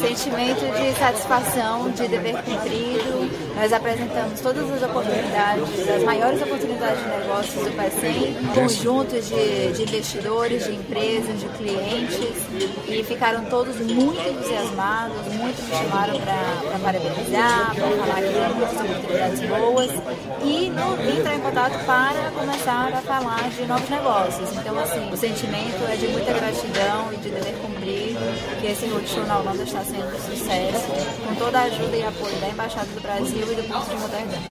Sentimento de satisfação, de dever cumprido. Nós apresentamos todas as oportunidades, as maiores oportunidades de negócios do PACEM, conjuntos de investidores, de empresas, de clientes, e ficaram todos muito entusiasmados, muitos me chamaram para parabenizar, para falar que eram muitas oportunidades boas e entrar em contato para começar a falar de novos negócios. Então, assim, o sentimento é de muita gratidão e de dever cumprido, que esse roadshow na Holanda está sendo um sucesso, com toda a ajuda e apoio da Embaixada do Brasil e do Porto de Roterdã.